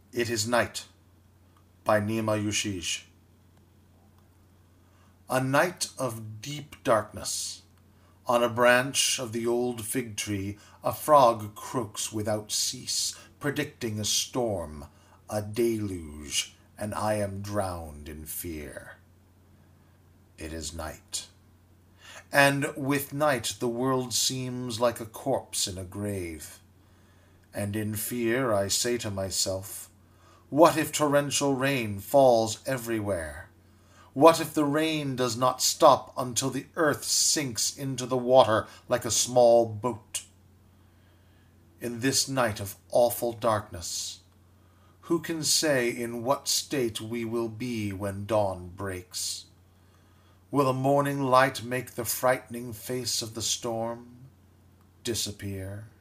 It is Night by Nima Yushish. A night of deep darkness. On a branch of the old fig tree, a frog croaks without cease, predicting a storm, a deluge, and I am drowned in fear. It is night. And with night the world seems like a corpse in a grave. And in fear I say to myself, what if torrential rain falls everywhere? What if the rain does not stop until the earth sinks into the water like a small boat? In this night of awful darkness, who can say in what state we will be when dawn breaks? Will the morning light make the frightening face of the storm disappear?